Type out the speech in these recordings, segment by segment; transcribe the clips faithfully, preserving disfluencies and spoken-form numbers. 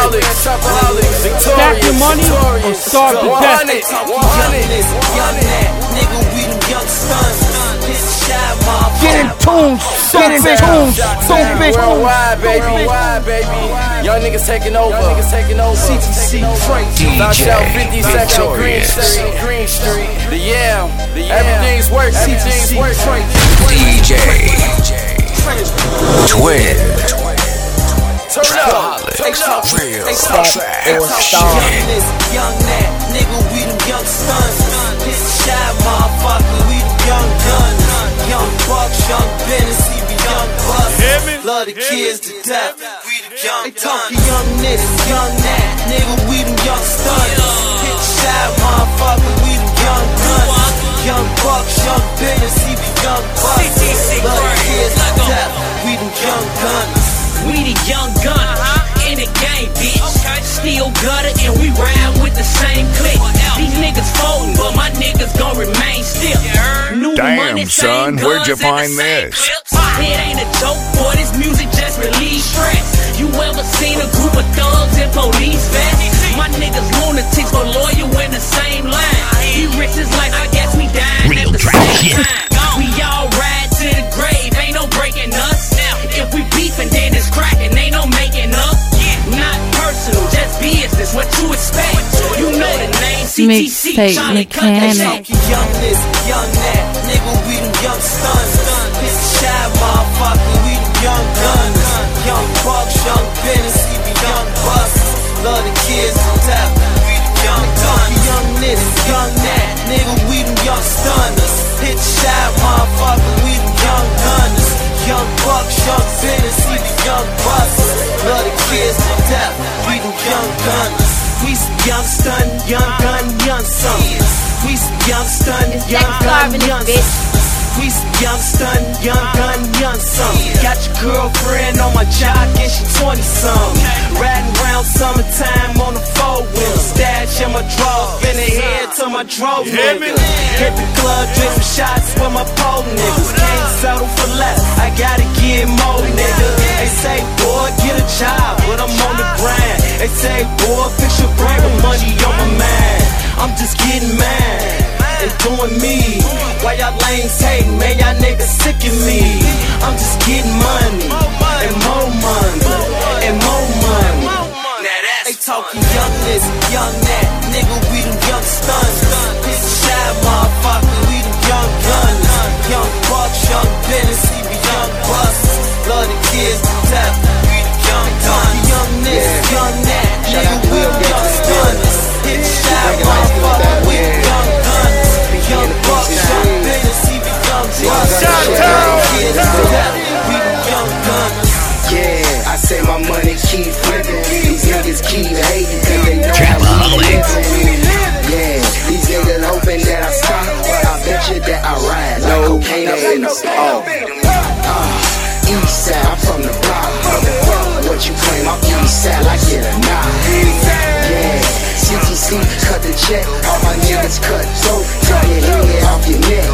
Trapaholics, Trapaholics, Stack your money or starve to death. one hundred, Young Nat, nigga, we them young sons. Get in tune, get in tune, stupid. Worldwide, baby, worldwide, baby. Young niggas taking over, niggas taking over. C T C Frank, D J fifty-second Green Street, Green Street. The Yam, the Yam. Everything's work, everything's work. D J Twin. Turn up, Trapaholics, real Stack trap or shit. star. Young Nat, nigga, we them young sons. Hit shot, motherfucker, we them young guns. Young bucks, young business, we be young bucks. Love the kids to death, we the young guns. They talkin' young niggas, young Nat, nigga, we them young sons. Hit shot, motherfucker, we them young guns. Young bucks, young business, we be young bucks. Love the kids to death, we them young guns. We the young gunners in the game, bitch. Still gutter and we ride with the same clique. These niggas folding, but my niggas gon' remain still. New Damn, money, son, same where'd you guns and find the same this? clips. It ain't a joke, boy, this music just release stress. You ever seen a group of thugs in police vests? My niggas lunatics but loyal in the same line. We rich as life, I guess we dying at the same time. We all ride to the grave, ain't no breaking us. If we beefing, then it's cracking, ain't no making up. Not personal, just business, what you expect. You know the name, C T C, Charlie Cut that shit. Young this, young that, nigga, we them young sons. Hit shy, motherfucker, we them young guns. Young bucks, young business, we be young busts. Love the kids to death, we them young guns. Young this, young that, nigga, we them young stunners. Hit shy, motherfucker, we them young guns. Young bucks, young business, we be young busts. Love the kids to death, we them young gunners. We some young stun, young gun, young sons. We some young stun, young gun, young sons. We some young stun, young gun, young sons. Got your girlfriend on my jock and she twenty something. Riding around summertime on the four wheel. Stash in my draw, spin the head to my draw nigga. Hit the club, drink some shots with my pole niggas. Can't settle for less, I gotta get more nigga. They say, boy, get a job, but I'm on the grind. They say, boy, fix your brain with money on my mind. I'm just getting mad and doing me. Why y'all lanes hating, man, y'all niggas sick of me. I'm just getting money, and more money, and more money. They talking young this, young that, nigga, we them young stuns. Hit shy, motherfucker, we them young guns. Young bucks, young business, we be young busts. Love the kids to death, we the young guns. Young this, young that, nigga, we them young stuns. Hit shy, motherfucker, we them young guns. Young bucks, young business, we be young busts. Love the kids to death, we the young guns. Yeah, I say my money keep flipping. These niggas keep hating cause they know how we living. Yeah, these niggas hoping that I stop, but I bet you that I ride like cocaine up in the spot. Uh, east side, I'm from the block. What you claim, I'm east side, I get a nod. Yeah, C T C, cut the check. All my niggas cut dope, drop your head off your neck.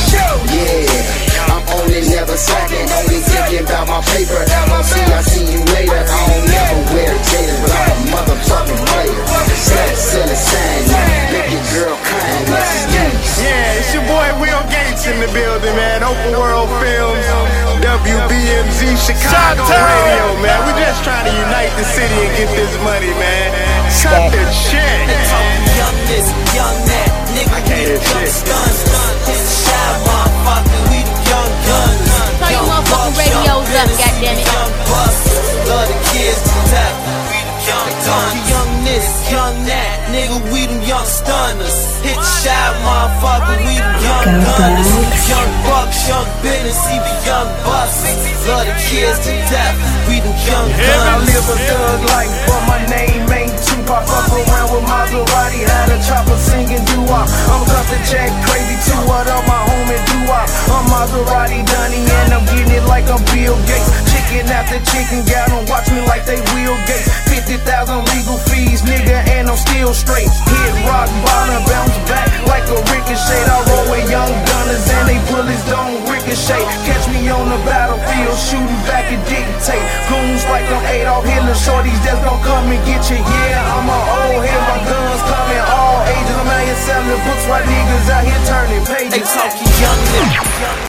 Yeah, I'm on it, never slacking, only thinking about my paper. See, I see you later. I don't never wear gators, but I'm a motherfucking player. Slap, sell a sign, make your girl kind. Yeah, it's your boy Will Gates in the building, man. Open World Films, W B M Z, Chicago Radio, man. We just trying to unite the city and get this money, man. Cut the shit. Young this, young that, nigga, we the young stuns. Hit shy, motherfucker, we the young guns. Turn your motherfucking radios up, goddammit. Young busts, love the kids to death, we the young guns. Young this, young that, nigga, we them young stunners. Hit shy, motherfucker, we the young gunners. Young bucks, young business, we be young busts. Love the kids to death, we the young guns. I live a thug life, but my name ain't Tupac. Fuck around with Maserati, had a chopper singing doo-wop. I'm cut the check crazy too, what up my homie doo-wop. I'm Maserati Dunny and I'm getting it like I'm Bill Gates. Chicken after chicken, gal don't watch me like they Will Gates. Fifty thousand legal fees, nigga, and I'm still straight. Hit rock bottom, bounce back like a ricochet. I roll with young gunners and they bullets don't ricochet. Catch me on the battlefield shooting back. back and dictate. Goons like them Adolf Hitler, shorties that's gon' come and get you. Yeah, I'm a old head, my guns coming all ages. I'm out here selling books while niggas out here turning pages. They talking young niggas.